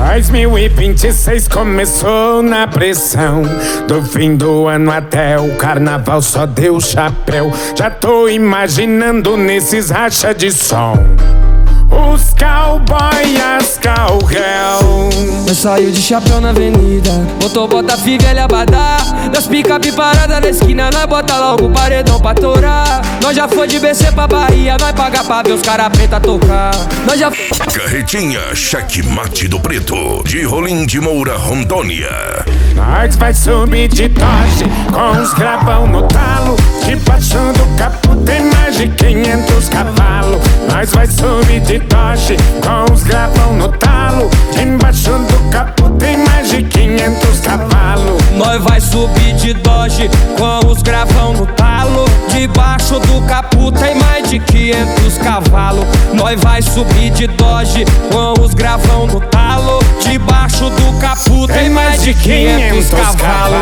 2026 começou na pressão. Do fim do ano até o carnaval só deu chapéu. Já tô imaginando nesses racha de som os cowboy e as cowgirl. Nós saiu de chapéu na avenida, botou bota velha abadá. Das picape parada na esquina, nós bota logo o paredão pra torar. Nós já foi de BC pra Bahia, nós paga pra ver os cara preta tocar. Nós já... Carretinha Checkmate do Preto, de Rolim de Moura, Rondônia. Nós vai subir de Dodge com os gravão no talo. Debaixo do capô tem mais de 500 cavalos. Nós vai subir de Dodge com os gravão no talo. Embaixo do capô tem mais de 500 cavalos. Nós vai subir de Dodge com os gravão no talo. Debaixo do capô tem mais de 500 cavalos. Nós vai subir de Dodge com os gravão no talo. Debaixo do capô tem mais de 500 cavalos.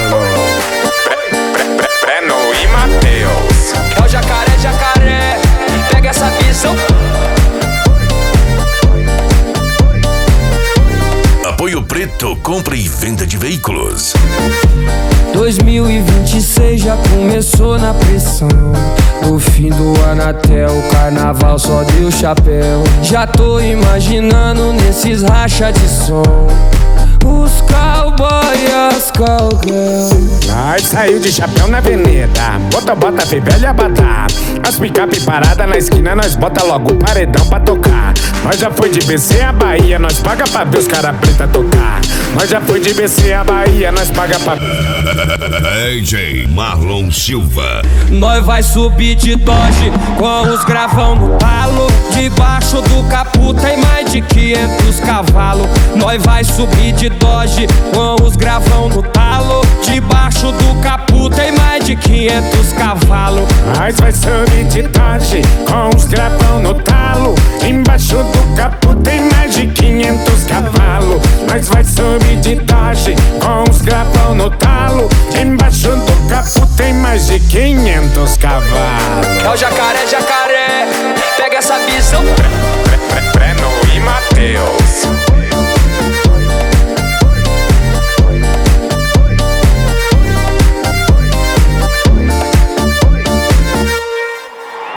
Breno e Matheus. É o jacaré, jacaré, pega essa visão. Apoio Preto, compra e venda de veículos. 2026 já começou na pressão. Do fim do ano até o carnaval só deu chapéu. Já tô imaginando nesses racha de som os cowboy e as cowgirl. Nós saiu de chapéu na avenida, bota velha abadá. As picape parada na esquina, nós bota logo o paredão pra tocar. Nós já foi de BC a Bahia, nós paga pra ver os cara preta tocar. Nós já foi de BC a Bahia, nós paga pra... DJ Marlon Silva. Nós vai subir de Dodge com os gravão no talo. Debaixo do capô tem mais de 500 cavalos. Nós vai subir de Dodge com os gravão no talo. Debaixo do capô tem mais de 500 cavalos. Nós vai subir de Dodge com os gravão no talo. Embaixo do capô tem mais de 500 cavalos. Nós vai subir de Dodge com os gravão no talo. Embaixo do capô tem mais de 500 cavalos. É o jacaré, jacaré, pega essa visão. Breno